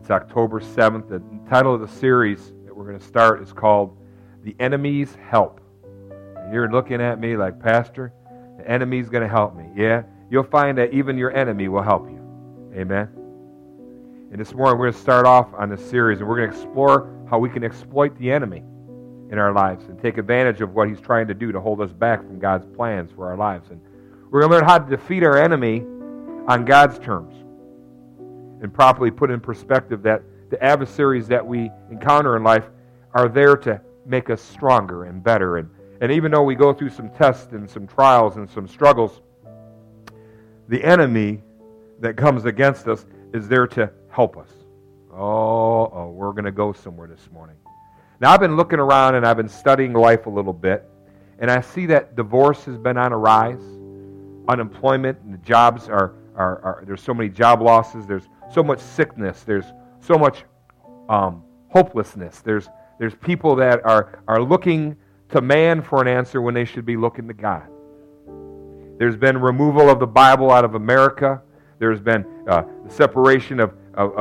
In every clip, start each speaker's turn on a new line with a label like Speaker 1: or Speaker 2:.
Speaker 1: It's October 7th. The title of the series that we're going to start is called The Enemy's Help. And you're looking at me like, Pastor, the enemy's going to help me. Yeah, you'll find that even your enemy will help you. Amen. And this morning we're going to start off on this series, and we're going to explore how we can exploit the enemy in our lives and take advantage of what he's trying to do to hold us back from God's plans for our lives. And we're going to learn how to defeat our enemy on God's terms and properly put in perspective that the adversaries that we encounter in life are there to make us stronger and better. And even though we go through some tests and some trials and some struggles, the enemy that comes against us is there to help us. Oh, we're going to go somewhere this morning. Now, I've been looking around and I've been studying life a little bit, and I see that divorce has been on a rise. Unemployment and the jobs are there's so many job losses. There's so much sickness. There's so much hopelessness. There's people that are looking to man for an answer when they should be looking to God. There's been removal of the Bible out of America. There's been the separation of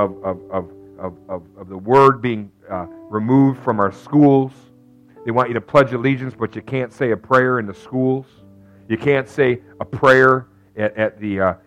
Speaker 1: the Word being removed from our schools. They want you to pledge allegiance, but you can't say a prayer in the schools. You can't say a prayer at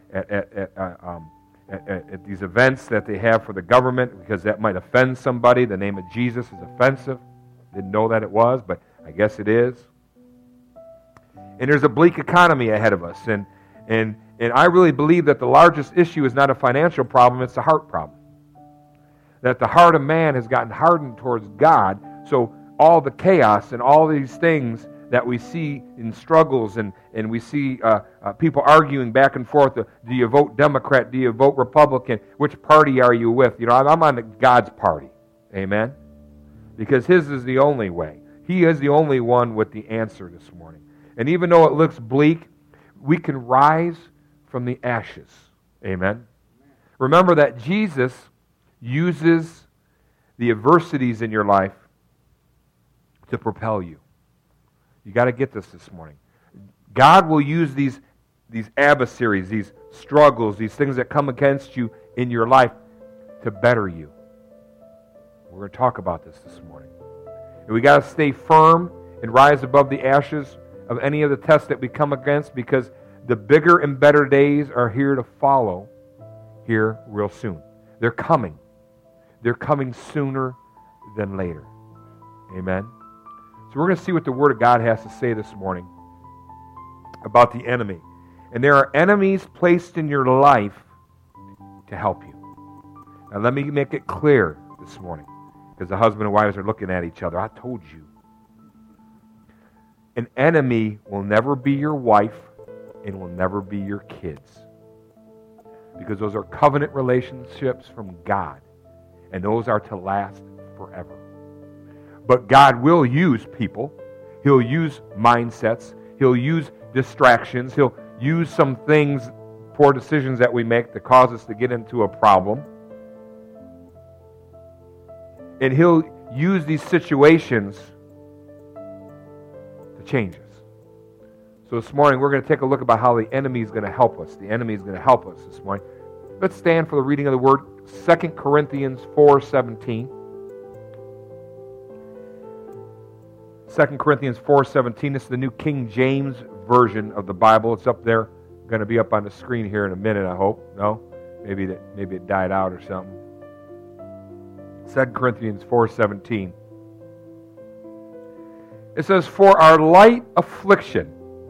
Speaker 1: these events that they have for the government because that might offend somebody. The name of Jesus is offensive. Didn't know that it was, but I guess it is. And there's a bleak economy ahead of us. And I really believe that the largest issue is not a financial problem, it's a heart problem. That the heart of man has gotten hardened towards God, so all the chaos and all these things that we see in struggles and we see people arguing back and forth, do you vote Democrat, do you vote Republican, which party are you with? You know, I'm on God's party, amen? Because His is the only way. He is the only one with the answer this morning. And even though it looks bleak, we can rise from the ashes, amen? Remember that Jesus uses the adversities in your life to propel you. You got to get this morning. God will use these adversaries, these struggles, these things that come against you in your life to better you. We're going to talk about this morning. And we got to stay firm and rise above the ashes of any of the tests that we come against, because the bigger and better days are here to follow here real soon. They're coming. They're coming sooner than later. Amen. So we're going to see what the Word of God has to say this morning about the enemy. And there are enemies placed in your life to help you. Now let me make it clear this morning, because the husband and wives are looking at each other. I told you. An enemy will never be your wife and will never be your kids. Because those are covenant relationships from God. And those are to last forever. But God will use people. He'll use mindsets. He'll use distractions. He'll use some things, poor decisions that we make that cause us to get into a problem. And He'll use these situations to change us. So this morning we're going to take a look about how the enemy is going to help us. The enemy is going to help us this morning. Let's stand for the reading of the Word. 2 Corinthians 4:17. 2 Corinthians 4:17. This is the New King James Version of the Bible. It's up there. Going to be up on the screen here in a minute, I hope. No? Maybe it died out or something. 2 Corinthians 4:17. It says, "For our light affliction,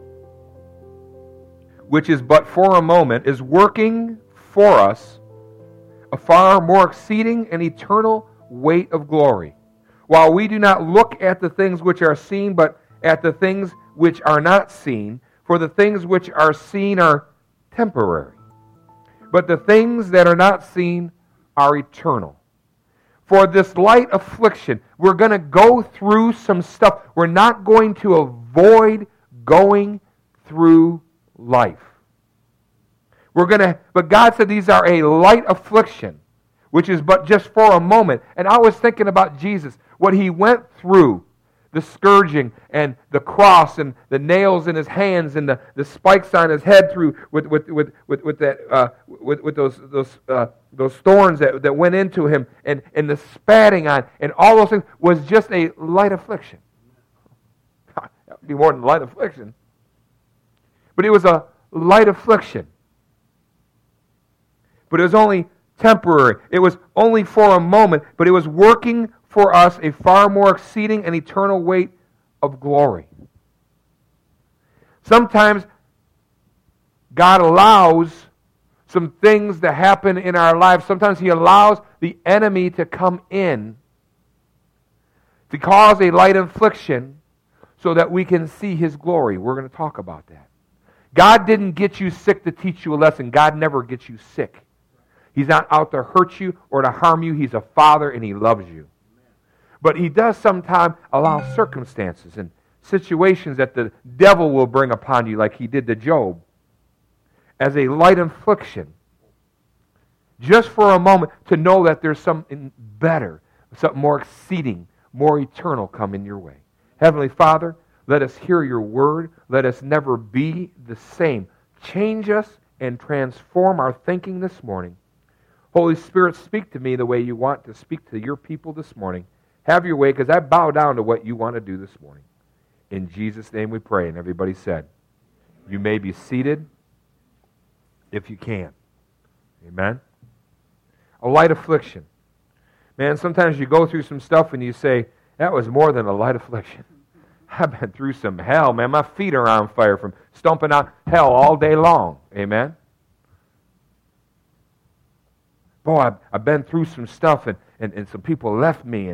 Speaker 1: which is but for a moment, is working for us a far more exceeding and eternal weight of glory. While we do not look at the things which are seen, but at the things which are not seen. For the things which are seen are temporary, but the things that are not seen are eternal." For this light affliction, we're going to go through some stuff. We're not going to avoid going through life. But God said these are a light affliction, which is but just for a moment. And I was thinking about Jesus, what He went through the scourging and the cross and the nails in his hands and the spikes on his head through with those thorns that went into him and the spatting on and all those things was just a light affliction. That would be more than light affliction. But it was a light affliction. But it was only temporary. It was only for a moment, but it was working for us a far more exceeding and eternal weight of glory. Sometimes God allows some things to happen in our lives. Sometimes He allows the enemy to come in to cause a light affliction so that we can see His glory. We're going to talk about that. God didn't get you sick to teach you a lesson. God never gets you sick. He's not out to hurt you or to harm you. He's a Father and He loves you. But He does sometimes allow circumstances and situations that the devil will bring upon you, like he did to Job, as a light affliction. Just for a moment to know that there's something better, something more exceeding, more eternal coming your way. Heavenly Father, let us hear Your word. Let us never be the same. Change us and transform our thinking this morning. Holy Spirit, speak to me the way You want to speak to Your people this morning. Have Your way, because I bow down to what You want to do this morning. In Jesus' name we pray. And everybody said, you may be seated if you can. Amen? A light affliction. Man, sometimes you go through some stuff and you say, that was more than a light affliction. I've been through some hell, man. My feet are on fire from stomping out hell all day long. Amen? Boy, I've been through some stuff and some people left me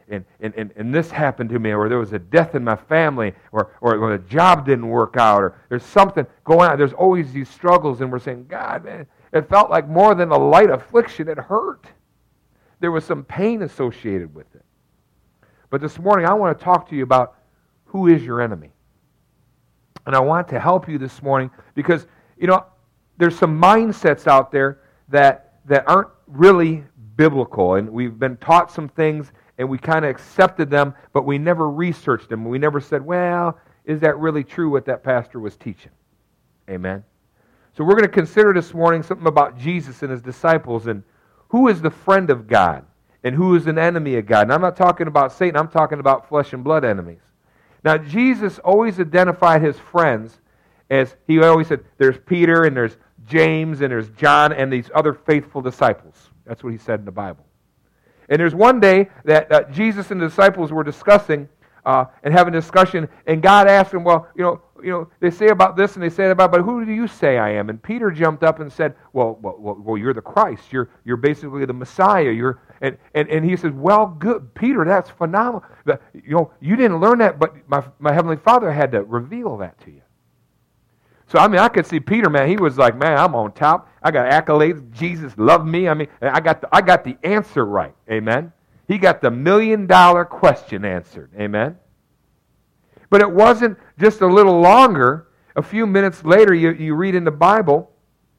Speaker 1: and this happened to me, or there was a death in my family, or the job didn't work out, or there's something going on. There's always these struggles, and we're saying, God, man, it felt like more than a light affliction. It hurt. There was some pain associated with it. But this morning, I want to talk to you about who is your enemy. And I want to help you this morning because, there's some mindsets out there that aren't really biblical, and we've been taught some things and we kind of accepted them, but we never researched them. We never said, well, is that really true what that pastor was teaching? Amen? So we're going to consider this morning something about Jesus and His disciples and who is the friend of God and who is an enemy of God. And I'm not talking about Satan, I'm talking about flesh and blood enemies. Now, Jesus always identified His friends as, He always said, there's Peter and there's James and there's John and these other faithful disciples. That's what He said in the Bible. And there's one day that Jesus and the disciples were discussing and having a discussion, and God asked them, well, they say about this and they say about, but who do you say I am? And Peter jumped up and said, well, you're the Christ. You're basically the Messiah. And he says, well, good, Peter, that's phenomenal. You didn't learn that, but my Heavenly Father had to reveal that to you. So, I could see Peter, man, he was like, man, I'm on top. I got accolades. Jesus loved me. I got the answer right. Amen? He got the $1 million question answered. Amen? But it wasn't just a little longer. A few minutes later, you read in the Bible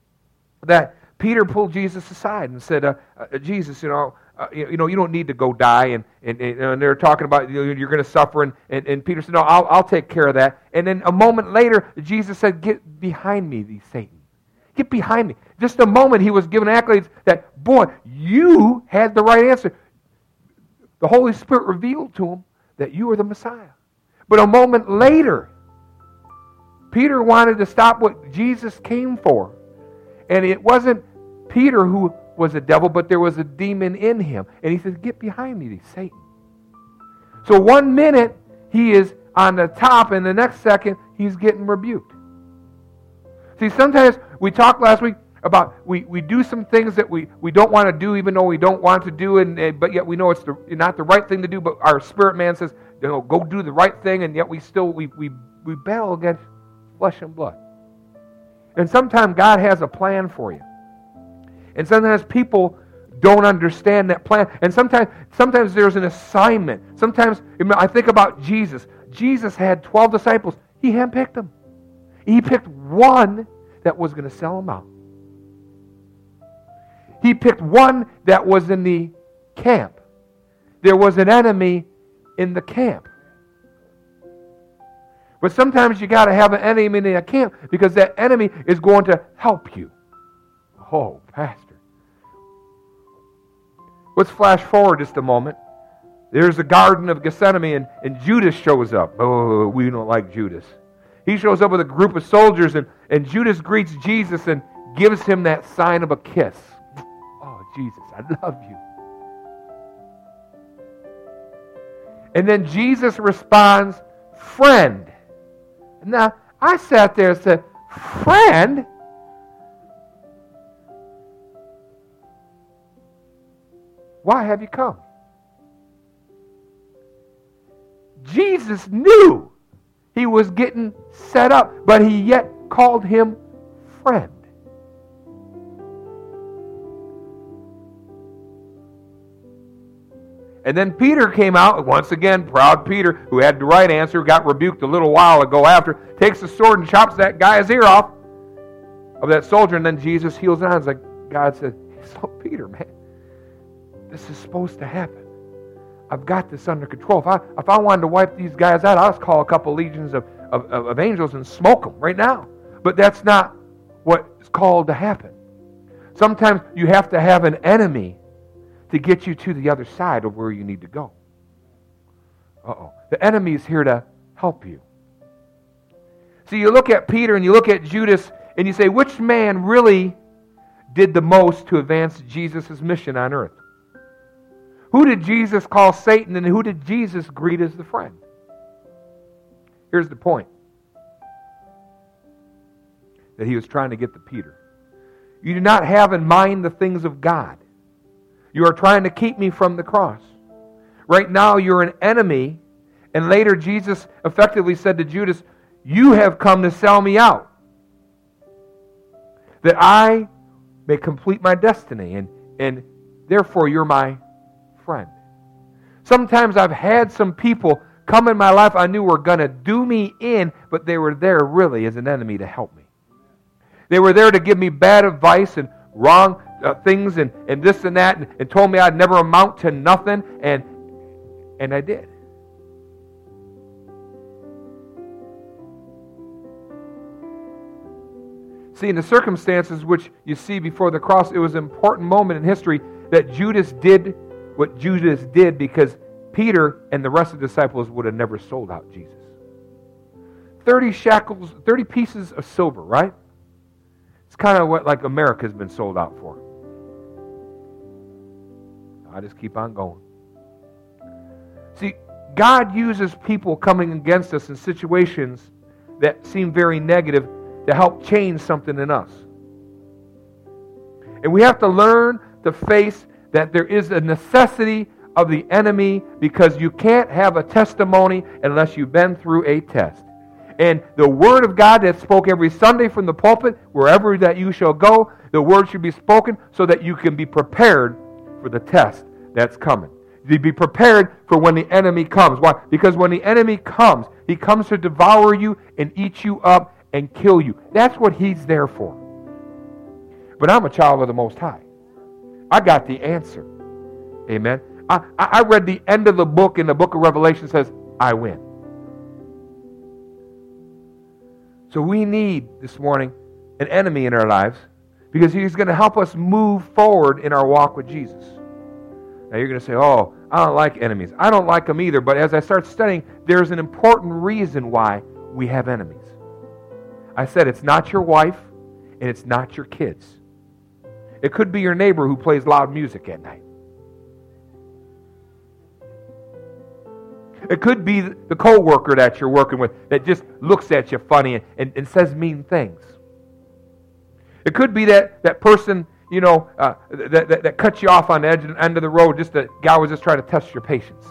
Speaker 1: that Peter pulled Jesus aside and said, Jesus, you don't need to go die, and they're talking about you're going to suffer, and Peter said, no, I'll take care of that. And then a moment later, Jesus said, get behind me, Satan. Get behind me. Just a moment, he was given accolades that, boy, you had the right answer. The Holy Spirit revealed to him that you are the Messiah. But a moment later, Peter wanted to stop what Jesus came for. And it wasn't Peter who was a devil, but there was a demon in him. And he said, get behind me, Satan. So 1 minute, he is on the top, and the next second, he's getting rebuked. See, sometimes we talked last week about we do some things that we don't want to do, even though we don't want to do, but yet we know it's not the right thing to do, but our spirit man says, go do the right thing, and yet we battle against flesh and blood. And sometimes God has a plan for you. And sometimes people don't understand that plan. And sometimes there's an assignment. Sometimes, I think about Jesus. Jesus had 12 disciples. He handpicked them. He picked one that was going to sell him out. He picked one that was in the camp. There was an enemy in the camp. But sometimes you got to have an enemy in the camp because that enemy is going to help you. Oh, Pastor. Let's flash forward just a moment. There's the Garden of Gethsemane, and Judas shows up. Oh, we don't like Judas. He shows up with a group of soldiers, and Judas greets Jesus and gives him that sign of a kiss. Oh, Jesus, I love you. And then Jesus responds, friend. Now, I sat there and said, friend? Why have you come? Jesus knew he was getting set up, but he yet called him friend. And then Peter came out, once again, proud Peter, who had the right answer, got rebuked a little while ago after, takes the sword and chops that guy's ear off of that soldier, and then Jesus heals it on. It's like God said, so Peter, man, this is supposed to happen. I've got this under control. If I wanted to wipe these guys out, I'll just call a couple legions of angels and smoke them right now. But that's not what's called to happen. Sometimes you have to have an enemy to get you to the other side of where you need to go. The enemy is here to help you. So you look at Peter and you look at Judas and you say, which man really did the most to advance Jesus' mission on earth? Who did Jesus call Satan, and who did Jesus greet as the friend? Here's the point that he was trying to get to Peter. You do not have in mind the things of God. You are trying to keep me from the cross. Right now you're an enemy, and later Jesus effectively said to Judas, you have come to sell me out, that I may complete my destiny, and therefore you're my friend. Sometimes I've had some people come in my life I knew were going to do me in, but they were there really as an enemy to help me. They were there to give me bad advice and wrong things and this and that, and told me I'd never amount to nothing, and I did. See, in the circumstances which you see before the cross, it was an important moment in history that Judas did what Judas did, because Peter and the rest of the disciples would have never sold out Jesus. 30 shekels, 30 pieces of silver, right? It's kind of what like America's been sold out for. I just keep on going. See, God uses people coming against us in situations that seem very negative to help change something in us. And we have to learn to face that there is a necessity of the enemy, because you can't have a testimony unless you've been through a test. And the Word of God that's spoken every Sunday from the pulpit, wherever that you shall go, the Word should be spoken so that you can be prepared for the test that's coming. You be prepared for when the enemy comes. Why? Because when the enemy comes, he comes to devour you and eat you up and kill you. That's what he's there for. But I'm a child of the Most High. I got the answer. Amen. I read the end of the book in the book of Revelation says, I win. So we need this morning an enemy in our lives, because he's going to help us move forward in our walk with Jesus. Now you're going to say, oh, I don't like enemies. I don't like them either. But as I start studying, there's an important reason why we have enemies. I said it's not your wife and it's not your kids. It could be your neighbor who plays loud music at night. It could be the co-worker that you're working with that just looks at you funny and says mean things. It could be that person, that cuts you off on the end of the road, just a guy was just trying to test your patience.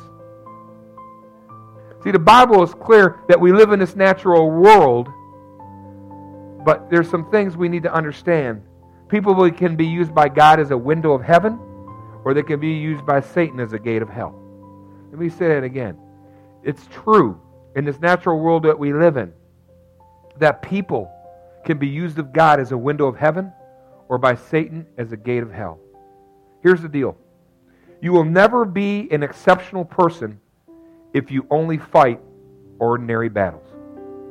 Speaker 1: See, the Bible is clear that we live in this natural world, but there's some things we need to understand. People can be used by God as a window of heaven, or they can be used by Satan as a gate of hell. Let me say that again. It's true in this natural world that we live in that people can be used of God as a window of heaven, or by Satan as a gate of hell. Here's the deal. You will never be an exceptional person if you only fight ordinary battles.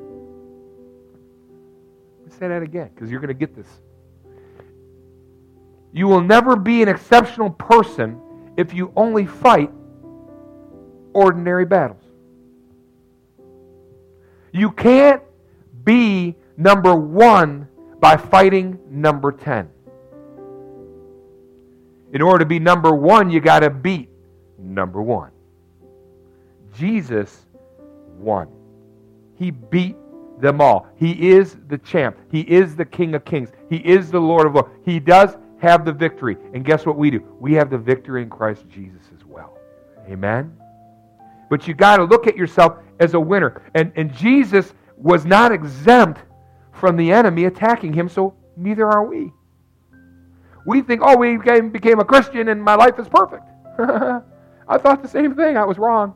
Speaker 1: say that again because you're going to get this. You will never be an exceptional person if you only fight ordinary battles. You can't be number 1 by fighting number 10. In order to be number 1, you got to beat number 1. Jesus won. He beat them all. He is the champ. He is the King of Kings. He is the Lord of Lords. He does have the victory. And guess what we do? We have the victory in Christ Jesus as well. Amen? But you got to look at yourself as a winner. And Jesus was not exempt from the enemy attacking him, so neither are we. We think, oh, we became a Christian and my life is perfect. I thought the same thing. I was wrong.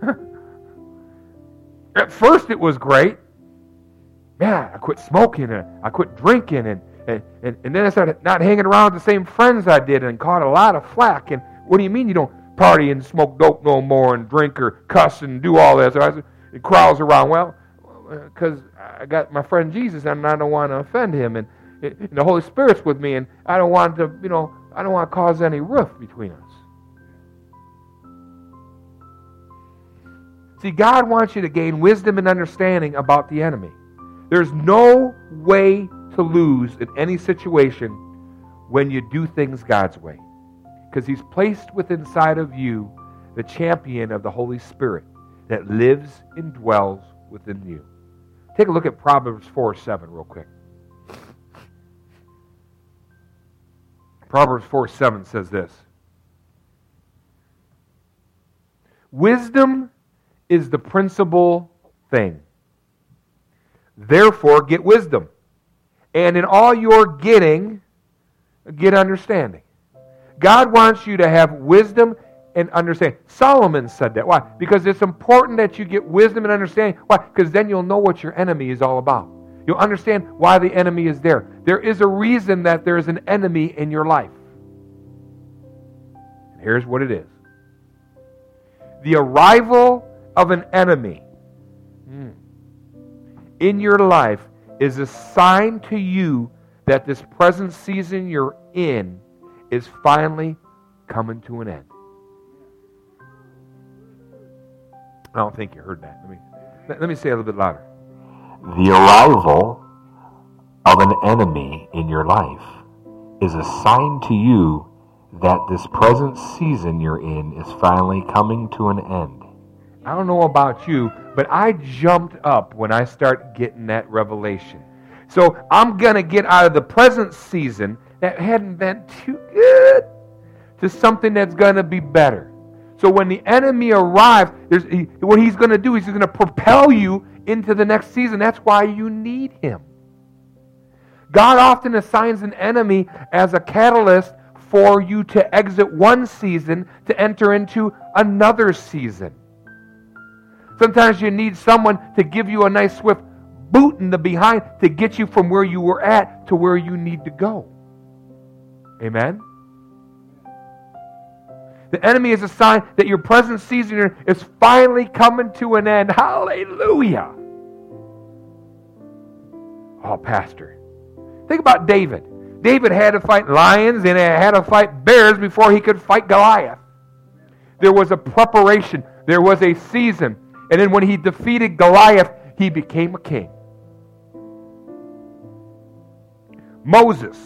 Speaker 1: At first it was great. Yeah, I quit smoking and I quit drinking and then I started not hanging around with the same friends I did and caught a lot of flack. And what do you mean you don't party and smoke dope no more and drink or cuss and do all this? It crowds around. Well, because I got my friend Jesus and I don't want to offend him and the Holy Spirit's with me and I don't want to, I don't want to cause any rift between us. See, God wants you to gain wisdom and understanding about the enemy. There's no way to lose in any situation when you do things God's way. Because He's placed within inside of you the champion of the Holy Spirit that lives and dwells within you. Take a look at Proverbs 4:7 real quick. Proverbs 4:7 says this. Wisdom is the principal thing. Therefore, get wisdom. And in all your getting, get understanding. God wants you to have wisdom and understanding. Solomon said that. Why? Because it's important that you get wisdom and understanding. Why? Because then you'll know what your enemy is all about. You'll understand why the enemy is there. There is a reason that there is an enemy in your life. And here's what it is. The arrival of an enemy in your life is a sign to you that this present season you're in is finally coming to an end. I don't think you heard that. Let me say it a little bit louder.
Speaker 2: The arrival of an enemy in your life is a sign to you that this present season you're in is finally coming to an end.
Speaker 1: I don't know about you, but I jumped up when I start getting that revelation. So I'm going to get out of the present season that hadn't been too good to something that's going to be better. So when the enemy arrives, what he's going to do is he's going to propel you into the next season. That's why you need him. God often assigns an enemy as a catalyst for you to exit one season to enter into another season. Sometimes you need someone to give you a nice swift boot in the behind to get you from where you were at to where you need to go. Amen? The enemy is a sign that your present season is finally coming to an end. Hallelujah! Oh, Pastor. Think about David. David had to fight lions and had to fight bears before he could fight Goliath. There was a preparation. There was a season. And then when he defeated Goliath, he became a king. Moses.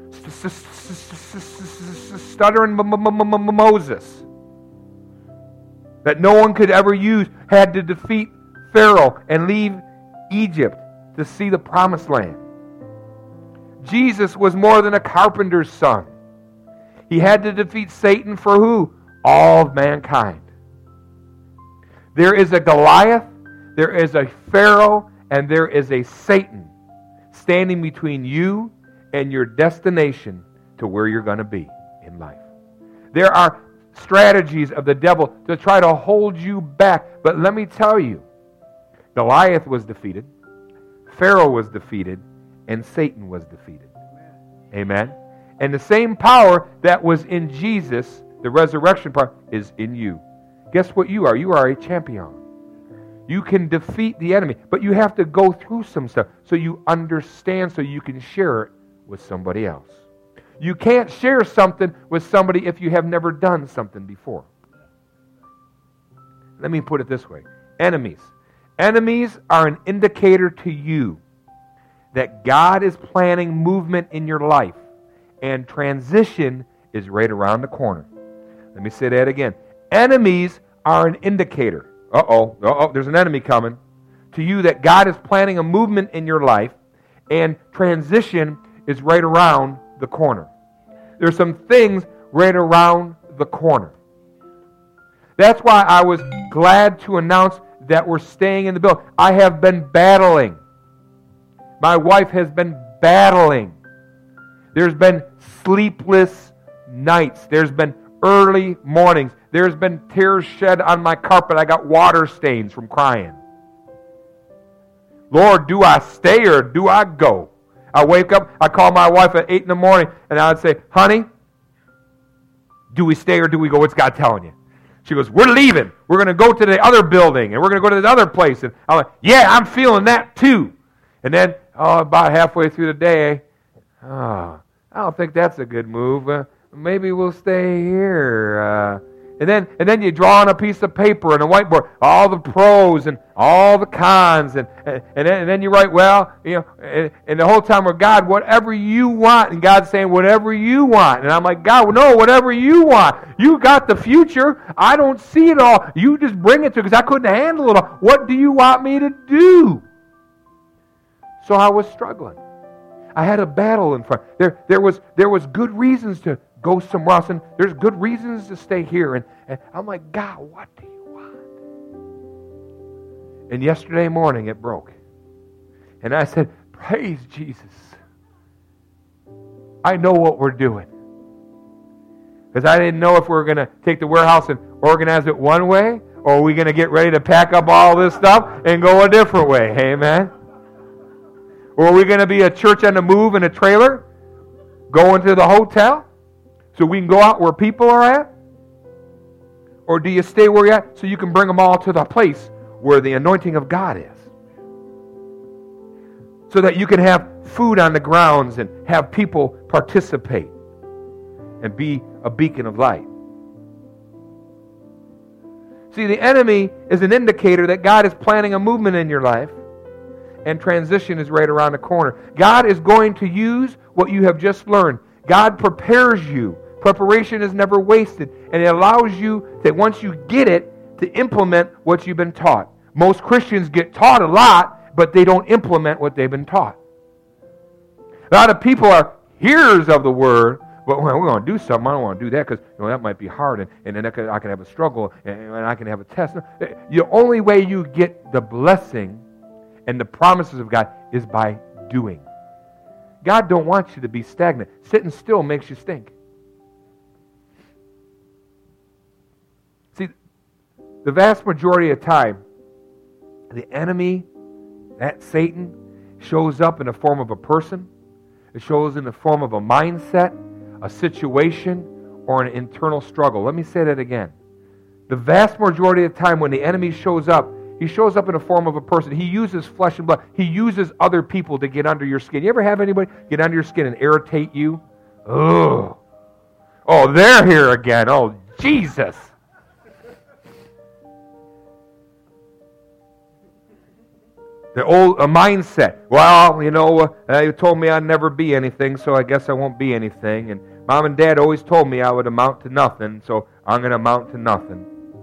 Speaker 1: Stuttering Moses. That no one could ever use, had to defeat Pharaoh and leave Egypt to see the promised land. Jesus was more than a carpenter's son. He had to defeat Satan for who? All of mankind. There is a Goliath, there is a Pharaoh, and there is a Satan standing between you and your destination to where you're going to be in life. There are strategies of the devil to try to hold you back. But let me tell you, Goliath was defeated, Pharaoh was defeated, and Satan was defeated. Amen? And the same power that was in Jesus, the resurrection power, is in you. Guess what you are? You are a champion. You can defeat the enemy, but you have to go through some stuff so you understand, so you can share it with somebody else. You can't share something with somebody if you have never done something before. Let me put it this way. Enemies. Enemies are an indicator to you that God is planning movement in your life, and transition is right around the corner. Let me say that again. Enemies are an indicator. There's an enemy coming. To you that God is planning a movement in your life, and transition is right around the corner. There's some things right around the corner. That's why I was glad to announce that we're staying in the building. I have been battling. My wife has been battling. There's been sleepless nights. There's been early mornings. There's been tears shed on my carpet. I got water stains from crying. Lord, do I stay or do I go? I wake up, I call my wife at 8 in the morning, and I would say, honey, do we stay or do we go? What's God telling you? She goes, we're leaving. We're going to go to the other building, and we're going to go to the other place. And I'm like, yeah, I'm feeling that too. And then, about halfway through the day, I don't think that's a good move. Maybe we'll stay here. And then you draw on a piece of paper and a whiteboard all the pros and all the cons, and then you write, well, and the whole time we're, God, whatever you want, and God's saying whatever you want, and I'm like, God, no, whatever you want. You got the future. I don't see it all. You just bring it to, because I couldn't handle it all. What do you want me to do? So I was struggling. I had a battle in front. There was good reasons to go somewhere else, and there's good reasons to stay here. And I'm like, God, what do you want? And yesterday morning it broke. And I said, praise Jesus. I know what we're doing. Because I didn't know if we were going to take the warehouse and organize it one way, or are we going to get ready to pack up all this stuff and go a different way. Amen. Or are we going to be a church on the move in a trailer, going to the hotel, so we can go out where people are at? Or do you stay where you're at so you can bring them all to the place where the anointing of God is? So that you can have food on the grounds and have people participate and be a beacon of light. See, the enemy is an indicator that God is planning a movement in your life, and transition is right around the corner. God is going to use what you have just learned. God prepares you. Preparation is never wasted, and it allows you that once you get it, to implement what you've been taught. Most Christians get taught a lot, but they don't implement what they've been taught. A lot of people are hearers of the word, but we're going to do something. I don't want to do that because that might be hard, and then I can have a struggle, and I can have a test. The only way you get the blessing and the promises of God is by doing. God don't want you to be stagnant. Sitting still makes you stink. See, the vast majority of time, the enemy, that Satan, shows up in the form of a person. It shows in the form of a mindset, a situation, or an internal struggle. Let me say that again. The vast majority of the time when the enemy shows up, he shows up in the form of a person. He uses flesh and blood. He uses other people to get under your skin. You ever have anybody get under your skin and irritate you? Oh, they're here again. Oh, Jesus. The old mindset. Well, you told me I'd never be anything, so I guess I won't be anything. And Mom and Dad always told me I would amount to nothing, so I'm going to amount to nothing.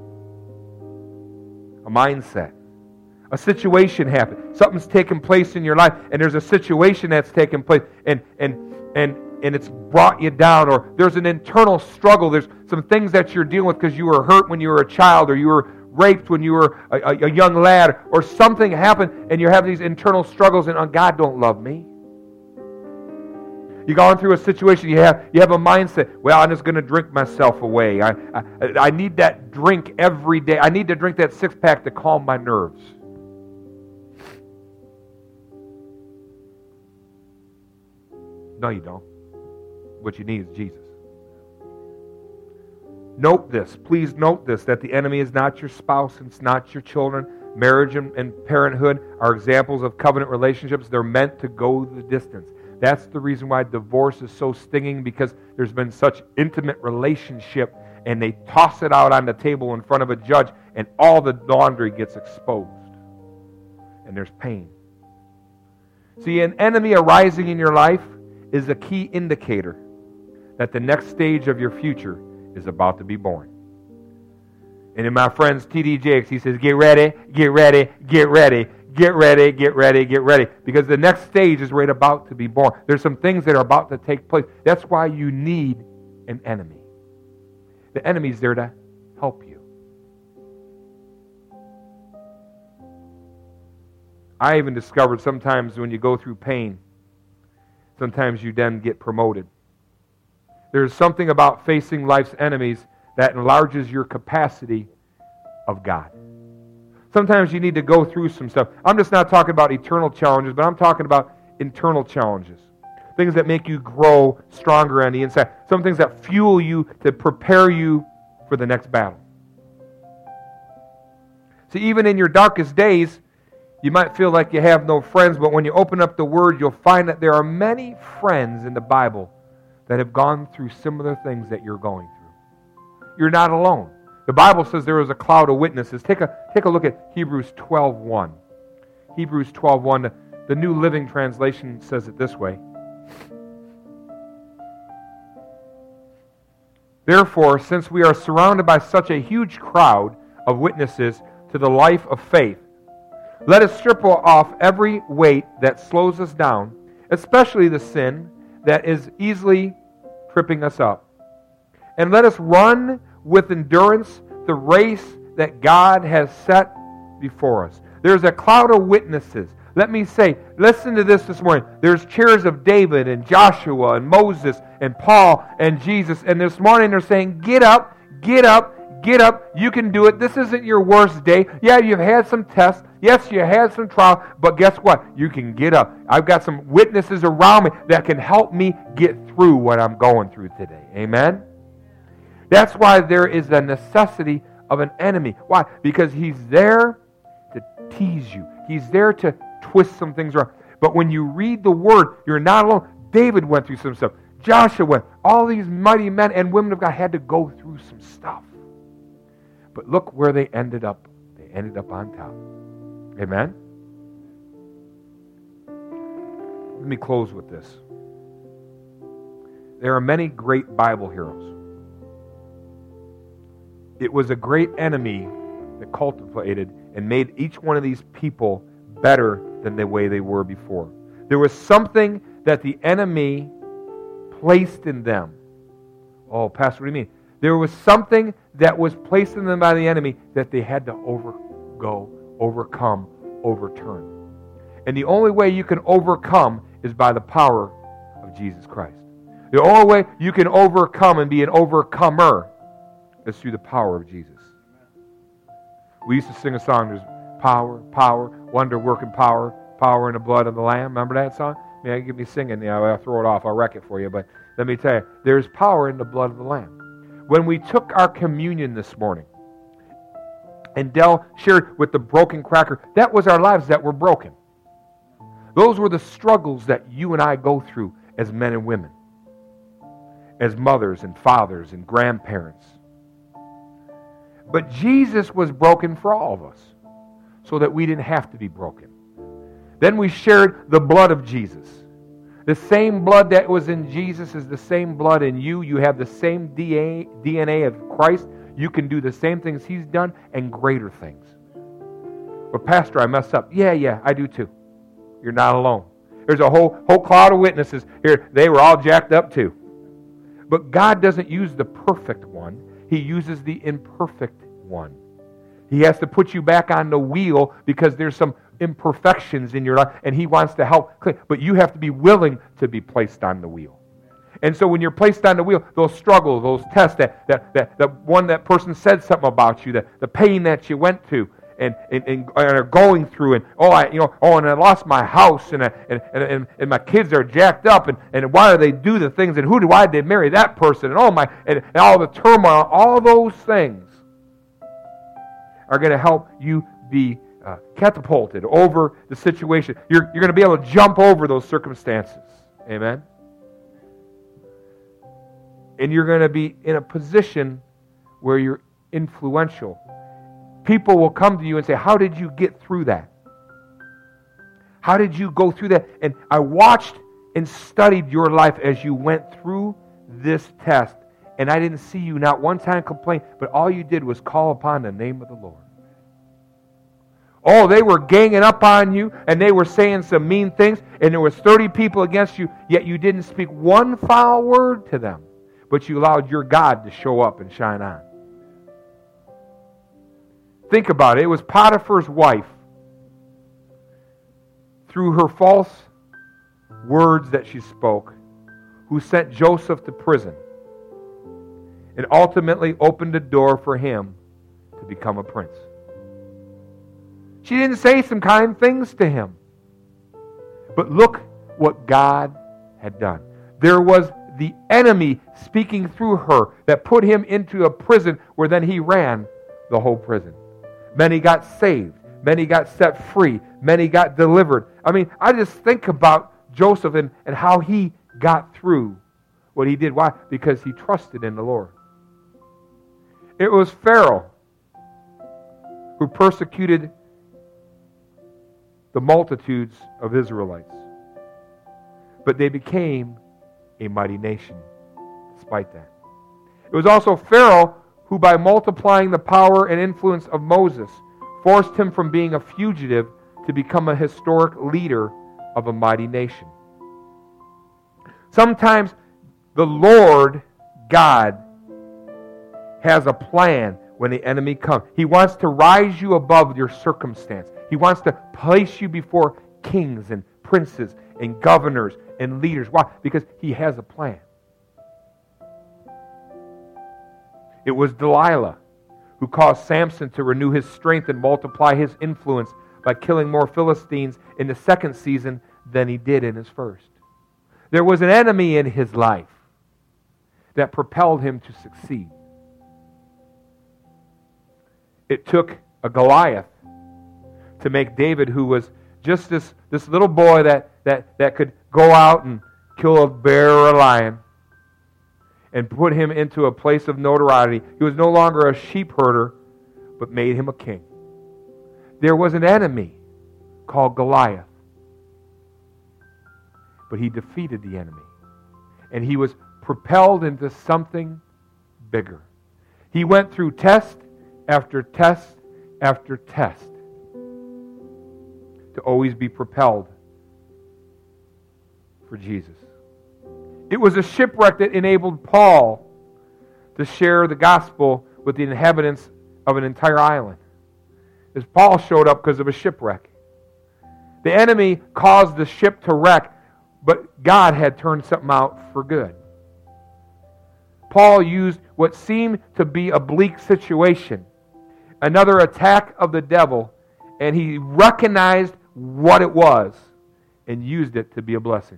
Speaker 1: A mindset. A situation happened. Something's taken place in your life, and there's a situation that's taken place, and it's brought you down, or there's an internal struggle. There's some things that you're dealing with because you were hurt when you were a child, or you were raped when you were a young lad, or something happened, and you have these internal struggles, and God don't love me. You're going through a situation, you have a mindset, well, I'm just going to drink myself away. I need that drink every day. I need to drink that six-pack to calm my nerves. No, you don't. What you need is Jesus. Note this, please note this, that the enemy is not your spouse, it's not your children, Marriage and parenthood are examples of covenant relationships. They're meant to go the distance. That's the reason why divorce is so stinging, because there's been such intimate relationship, and they toss it out on the table in front of a judge, and all the laundry gets exposed. And there's pain. See, an enemy arising in your life is a key indicator that the next stage of your future is about to be born. And in my friend's T.D. Jakes, he says, get ready, get ready, get ready, get ready, get ready, get ready. Because the next stage is right about to be born. There's some things that are about to take place. That's why you need an enemy. The enemy's there to help you. I even discovered sometimes when you go through pain, sometimes you then get promoted. There's something about facing life's enemies that enlarges your capacity of God. Sometimes you need to go through some stuff. I'm just not talking about eternal challenges, but I'm talking about internal challenges. Things that make you grow stronger on the inside. Some things that fuel you to prepare you for the next battle. See, even in your darkest days, you might feel like you have no friends, but when you open up the Word, you'll find that there are many friends in the Bible that have gone through similar things that you're going through. You're not alone. The Bible says there is a cloud of witnesses. Take a look at Hebrews 12:1. Hebrews 12:1, the New Living Translation says it this way. Therefore, since we are surrounded by such a huge crowd of witnesses to the life of faith, let us strip off every weight that slows us down, especially the sin that is easily tripping us up. And let us run with endurance the race that God has set before us. There's a cloud of witnesses. Let me say, listen to this morning. There's cheers of David and Joshua and Moses and Paul and Jesus. And this morning they're saying, get up, get up, get up. You can do it. This isn't your worst day. Yeah, you've had some tests. Yes, you had some trial. But guess what? You can get up. I've got some witnesses around me that can help me get through what I'm going through today. Amen? That's why there is a necessity of an enemy. Why? Because he's there to tease you. He's there to twist some things around. But when you read the Word, you're not alone. David went through some stuff. Joshua went. All these mighty men and women of God had to go through some stuff. But look where they ended up. They ended up on top. Amen? Let me close with this. There are many great Bible heroes. It was a great enemy that cultivated and made each one of these people better than the way they were before. There was something that the enemy placed in them. Oh, Pastor, what do you mean? There was something that was placed in them by the enemy that they had to overcome, overturn. And the only way you can overcome is by the power of Jesus Christ. The only way you can overcome and be an overcomer is through the power of Jesus. We used to sing a song, there's power, power, wonder-working power, power in the blood of the Lamb. Remember that song? Man, get me singing, I'll throw it off, I'll wreck it for you. But let me tell you, there's power in the blood of the Lamb. When we took our communion this morning, and Dell shared with the broken cracker, that was our lives that were broken. Those were the struggles that you and I go through as men and women, as mothers and fathers and grandparents. But Jesus was broken for all of us, so that we didn't have to be broken. Then we shared the blood of Jesus. The same blood that was in Jesus is the same blood in you. You have the same DNA of Christ. You can do the same things He's done and greater things. But Pastor, I messed up. Yeah, I do too. You're not alone. There's a whole cloud of witnesses here. They were all jacked up too. But God doesn't use the perfect one. He uses the imperfect one. He has to put you back on the wheel because there's some imperfections in your life, and He wants to help. But you have to be willing to be placed on the wheel. And so when you're placed on the wheel, those struggles, those tests, that person said something about you, the pain that you went to and are going through, and I lost my house, and my kids are jacked up, and why do they do the things, and why did they marry that person, and all the turmoil, all those things are going to help you be catapulted over the situation. You're going to be able to jump over those circumstances. Amen? And you're going to be in a position where you're influential. People will come to you and say, how did you get through that? How did you go through that? And I watched and studied your life as you went through this test. And I didn't see you not one time complain, but all you did was call upon the name of the Lord. Oh, they were ganging up on you, and they were saying some mean things, and there was 30 people against you, yet you didn't speak one foul word to them, but you allowed your God to show up and shine on. Think about it. It was Potiphar's wife, through her false words that she spoke, who sent Joseph to prison and ultimately opened the door for him to become a prince. She didn't say some kind things to him. But look what God had done. There was the enemy speaking through her that put him into a prison where then he ran the whole prison. Many got saved. Many got set free. Many got delivered. I mean, I just think about Joseph and how he got through what he did. Why? Because he trusted in the Lord. It was Pharaoh who persecuted the multitudes of Israelites. But they became a mighty nation despite that. It was also Pharaoh who, by multiplying the power and influence of Moses, forced him from being a fugitive to become a historic leader of a mighty nation. Sometimes the Lord God has a plan when the enemy comes. He wants to rise you above your circumstance. He wants to place you before kings and princes and governors and leaders. Why? Because he has a plan. It was Delilah who caused Samson to renew his strength and multiply his influence by killing more Philistines in the second season than he did in his first. There was an enemy in his life that propelled him to succeed. It took a Goliath to make David, who was just this little boy that could go out and kill a bear or a lion, and put him into a place of notoriety. He was no longer a sheep herder, but made him a king. There was an enemy called Goliath, but he defeated the enemy, and he was propelled into something bigger. He went through test after test after test to always be propelled for Jesus. It was a shipwreck that enabled Paul to share the gospel with the inhabitants of an entire island. As Paul showed up because of a shipwreck. The enemy caused the ship to wreck, but God had turned something out for good. Paul used what seemed to be a bleak situation, another attack of the devil, and he recognized what it was and used it to be a blessing.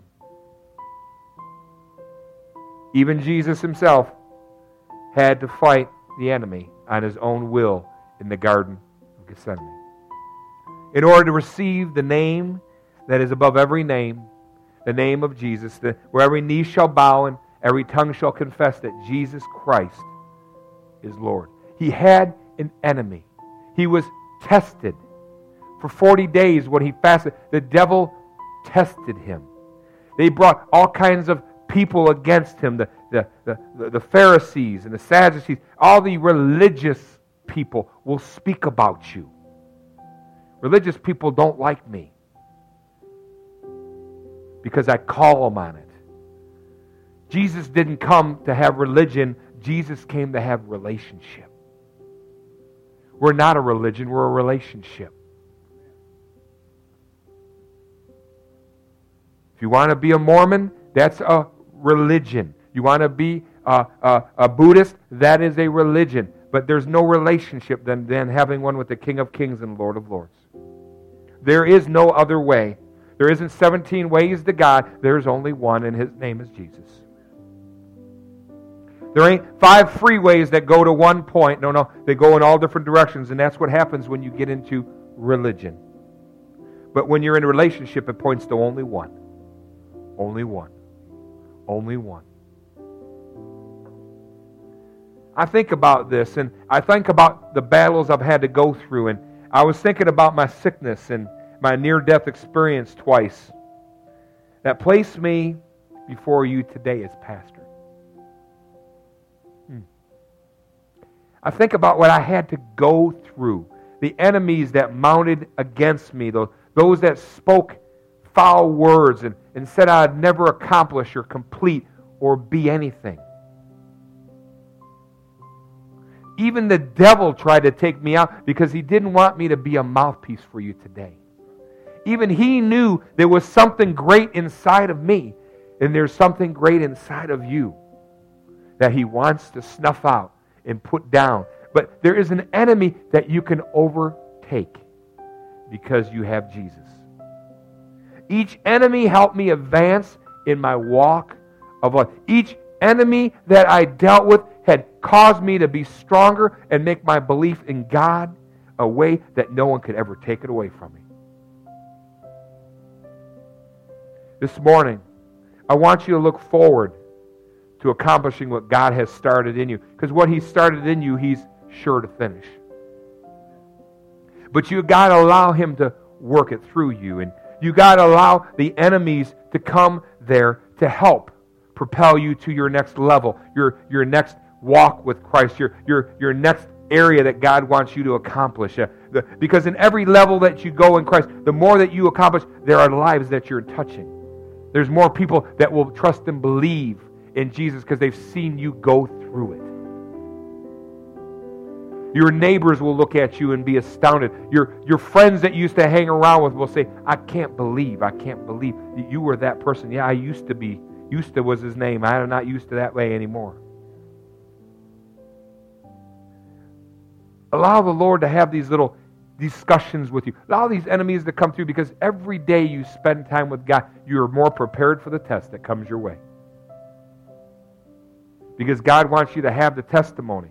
Speaker 1: Even Jesus himself had to fight the enemy on his own will in the Garden of Gethsemane. In order to receive the name that is above every name, the name of Jesus, where every knee shall bow and every tongue shall confess that Jesus Christ is Lord. He had an enemy. He was tested. For 40 days when he fasted, the devil tested him. They brought all kinds of people against him, the Pharisees and the Sadducees. All the religious people will speak about you. Religious people don't like me because I call them on it. Jesus didn't come to have religion. Jesus came to have relationship. We're not a religion, we're a relationship. If you want to be a Mormon, that's a religion. You want to be a Buddhist, that is a religion. But there's no relationship than having one with the King of Kings and Lord of Lords. There is no other way. There isn't 17 ways to God. There's only one, and his name is Jesus. There ain't 5 freeways that go to one point. No, they go in all different directions, and that's what happens when you get into religion. But when you're in a relationship, it points to only one. Only one. Only one. I think about this, and I think about the battles I've had to go through, and I was thinking about my sickness and my near-death experience twice. That placed me before you today as pastor. I think about what I had to go through, the enemies that mounted against me, those that spoke foul words and said I'd never accomplish or complete or be anything. Even the devil tried to take me out because he didn't want me to be a mouthpiece for you today. Even he knew there was something great inside of me, and there's something great inside of you that he wants to snuff out and put down. But there is an enemy that you can overtake because you have Jesus. Each enemy helped me advance in my walk of life. Each enemy that I dealt with had caused me to be stronger and make my belief in God a way that no one could ever take it away from me. This morning, I want you to look forward to accomplishing what God has started in you. Because what He started in you, He's sure to finish. But you got to allow Him to work it through you. And you got to allow the enemies to come there to help propel you to your next level, your next walk with Christ, your next area that God wants you to accomplish. Because in every level that you go in Christ, the more that you accomplish, there are lives that you're touching. There's more people that will trust and believe in Jesus because they've seen you go through it. Your neighbors will look at you and be astounded. Your friends that you used to hang around with will say, I can't believe you were that person. Yeah, I used to be. Used to was his name. I'm not used to that way anymore. Allow the Lord to have these little discussions with you. Allow these enemies to come through, because every day you spend time with God, you're more prepared for the test that comes your way. Because God wants you to have the testimony.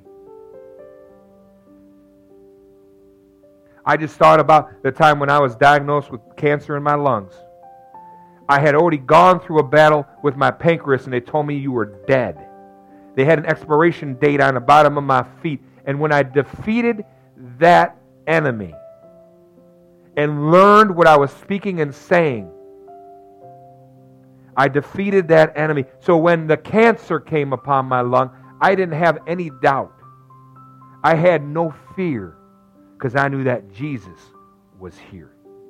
Speaker 1: I just thought about the time when I was diagnosed with cancer in my lungs. I had already gone through a battle with my pancreas, and they told me you were dead. They had an expiration date on the bottom of my feet. And when I defeated that enemy and learned what I was speaking and saying, I defeated that enemy. So when the cancer came upon my lung, I didn't have any doubt. I had no fear, because I knew that Jesus was here.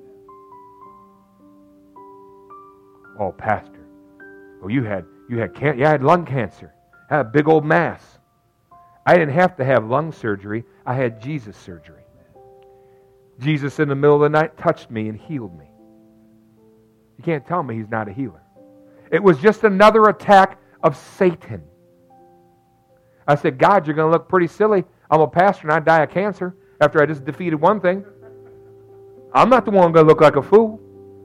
Speaker 1: Oh, Pastor. Oh, you had cancer. Yeah, I had lung cancer. I had a big old mass. I didn't have to have lung surgery. I had Jesus surgery. Jesus in the middle of the night touched me and healed me. You can't tell me He's not a healer. It was just another attack of Satan. I said, God, you're going to look pretty silly. I'm a pastor and I die of cancer after I just defeated one thing. I'm not the one going to look like a fool.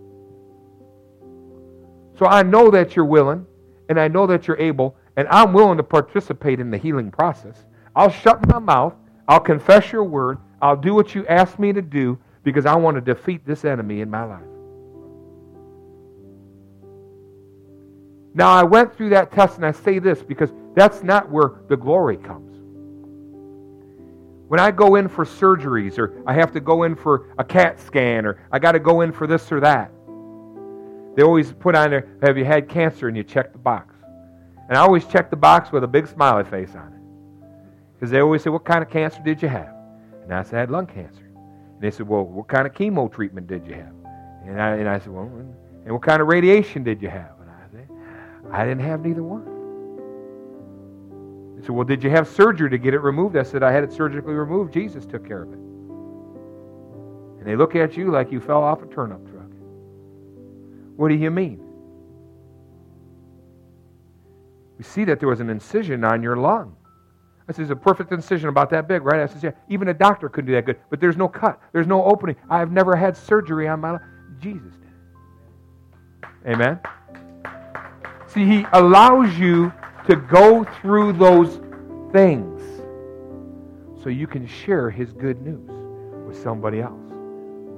Speaker 1: So I know that you're willing, and I know that you're able, and I'm willing to participate in the healing process. I'll shut my mouth. I'll confess your word. I'll do what you ask me to do, because I want to defeat this enemy in my life. Now, I went through that test, and I say this because that's not where the glory comes. When I go in for surgeries, or I have to go in for a CAT scan, or I got to go in for this or that, they always put on there, have you had cancer? And you check the box. And I always check the box with a big smiley face on it. Because they always say, what kind of cancer did you have? And I said, I had lung cancer. And they said, well, what kind of chemo treatment did you have? And I said, well, and what kind of radiation did you have? And I said, I didn't have neither one. They said, well, did you have surgery to get it removed? I said, I had it surgically removed. Jesus took care of it. And they look at you like you fell off a turnip truck. What do you mean? We see that there was an incision on your lung. I said, there's a perfect incision about that big, right? I said, yeah, even a doctor couldn't do that good. But there's no cut. There's no opening. I have never had surgery on my lung. Jesus did. Amen? See, He allows you to go through those things so you can share His good news with somebody else.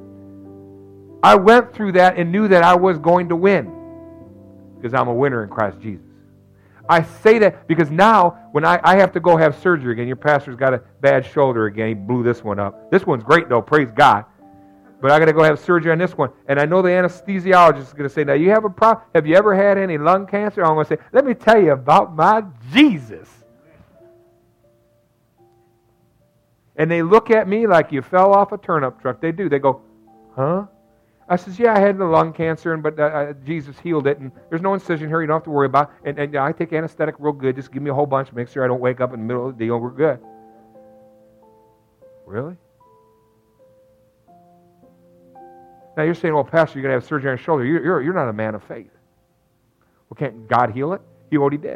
Speaker 1: I went through that and knew that I was going to win because I'm a winner in Christ Jesus. I say that because now when I have to go have surgery again, your pastor's got a bad shoulder again. He blew this one up. This one's great though, praise God. But I got to go have surgery on this one. And I know the anesthesiologist is going to say, now you have a problem? Have you ever had any lung cancer? I'm going to say, let me tell you about my Jesus. And they look at me like you fell off a turnip truck. They do. They go, huh? I says, yeah, I had the lung cancer, but Jesus healed it, and there's no incision here. You don't have to worry about it. And I take anesthetic real good. Just give me a whole bunch. Make sure I don't wake up in the middle of the deal. We're good. Really? Now you're saying, well, Pastor, you're going to have surgery on your shoulder. You're not a man of faith. Well, can't God heal it? He already did.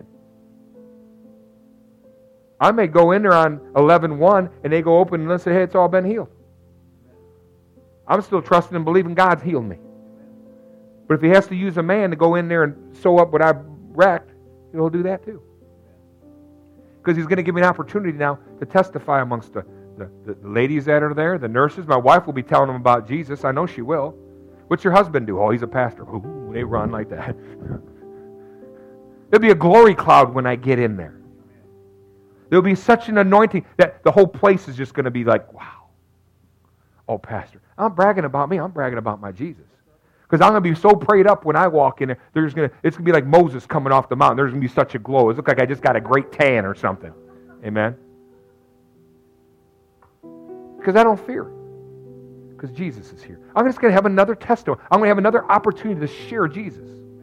Speaker 1: I may go in there on 11/1 and they go open and say, hey, it's all been healed. I'm still trusting and believing God's healed me. But if he has to use a man to go in there and sew up what I wrecked, he'll do that too. Because he's going to give me an opportunity now to testify amongst the ladies that are there, the nurses. My wife will be telling them about Jesus. I know she will. What's your husband do? Oh, he's a pastor. Ooh, they run like that. There'll be a glory cloud when I get in there. There'll be such an anointing that the whole place is just going to be like, wow. Oh, Pastor, I'm bragging about me. I'm bragging about my Jesus. Because I'm going to be so prayed up when I walk in there, it's going to be like Moses coming off the mountain. There's going to be such a glow. It looks like I just got a great tan or something. Amen? Because I don't fear. Because Jesus is here. I'm just going to have another testimony. I'm going to have another opportunity to share Jesus.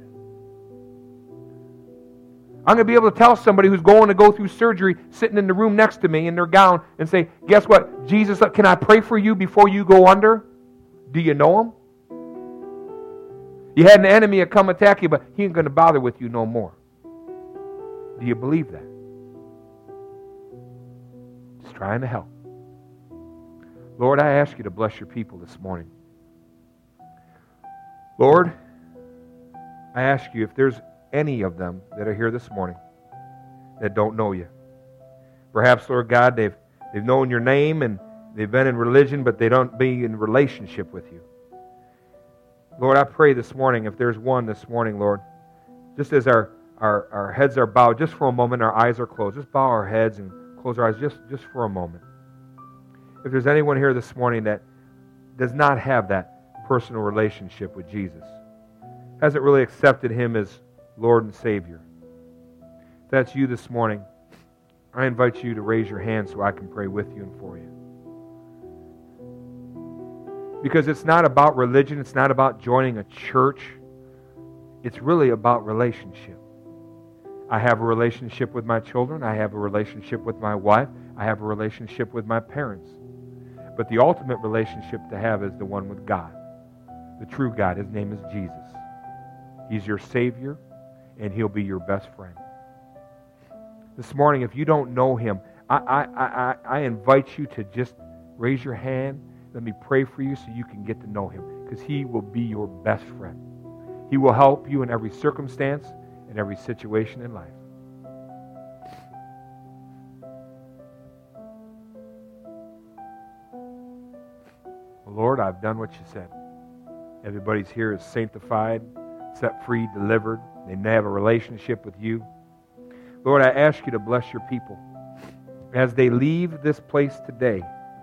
Speaker 1: I'm going to be able to tell somebody who's going to go through surgery, sitting in the room next to me in their gown, and say, guess what? Jesus, can I pray for you before you go under? Do you know him? You had an enemy that come attack you, but he ain't going to bother with you no more. Do you believe that? Just trying to help. Lord, I ask you to bless your people this morning. Lord, I ask you if there's any of them that are here this morning that don't know you. Perhaps, Lord God, they've known your name and they've been in religion, but they don't be in relationship with you. Lord, I pray this morning, if there's one this morning, Lord, just as our heads are bowed, just for a moment, our eyes are closed. Just bow our heads and close our eyes just for a moment. If there's anyone here this morning that does not have that personal relationship with Jesus, hasn't really accepted him as Lord and Savior, if that's you this morning, I invite you to raise your hand so I can pray with you and for you. Because it's not about religion, it's not about joining a church, it's really about relationship. I have a relationship with my children, I have a relationship with my wife, I have a relationship with my parents. But the ultimate relationship to have is the one with God, the true God. His name is Jesus. He's your Savior, and He'll be your best friend. This morning, if you don't know Him, I invite you to just raise your hand. Let me pray for you so you can get to know Him, because He will be your best friend. He will help you in every circumstance, in every situation in life. Lord, I've done what you said. Everybody's here is sanctified, set free, delivered. They have a relationship with you. Lord, I ask you to bless your people. As they leave this place today,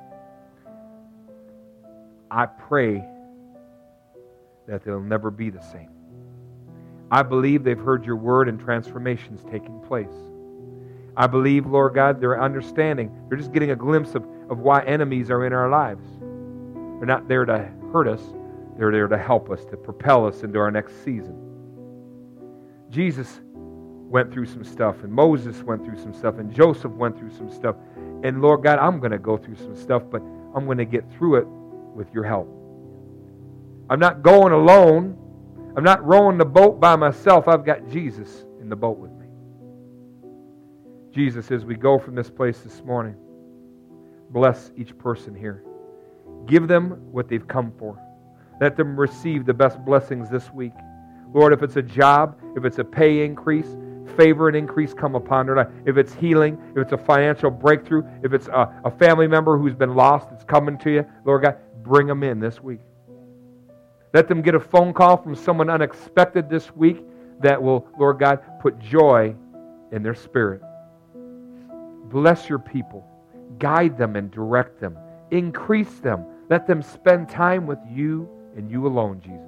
Speaker 1: I pray that they'll never be the same. I believe they've heard your word and transformations taking place. I believe, Lord God, they're understanding. They're just getting a glimpse of why enemies are in our lives. They're not there to hurt us. They're there to help us, to propel us into our next season. Jesus went through some stuff, and Moses went through some stuff, and Joseph went through some stuff. And Lord God, I'm going to go through some stuff, but I'm going to get through it with your help. I'm not going alone. I'm not rowing the boat by myself. I've got Jesus in the boat with me. Jesus, as we go from this place this morning, bless each person here. Give them what they've come for. Let them receive the best blessings this week. Lord, if it's a job, if it's a pay increase, favor and increase come upon their life. If it's healing, if it's a financial breakthrough, if it's a family member who's been lost that's coming to you, Lord God, bring them in this week. Let them get a phone call from someone unexpected this week that will, Lord God, put joy in their spirit. Bless your people. Guide them and direct them. Increase them. Let them spend time with you and you alone, Jesus.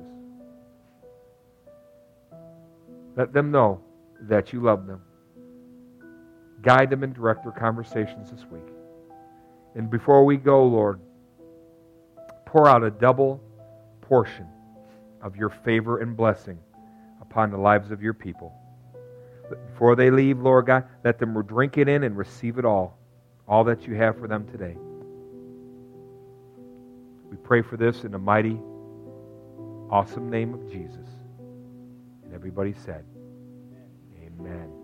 Speaker 1: Let them know that you love them. Guide them and direct their conversations this week. And before we go, Lord, pour out a double portion of your favor and blessing upon the lives of your people. Before they leave, Lord God, let them drink it in and receive it all that you have for them today. We pray for this in the mighty, awesome name of Jesus. And everybody said, Amen.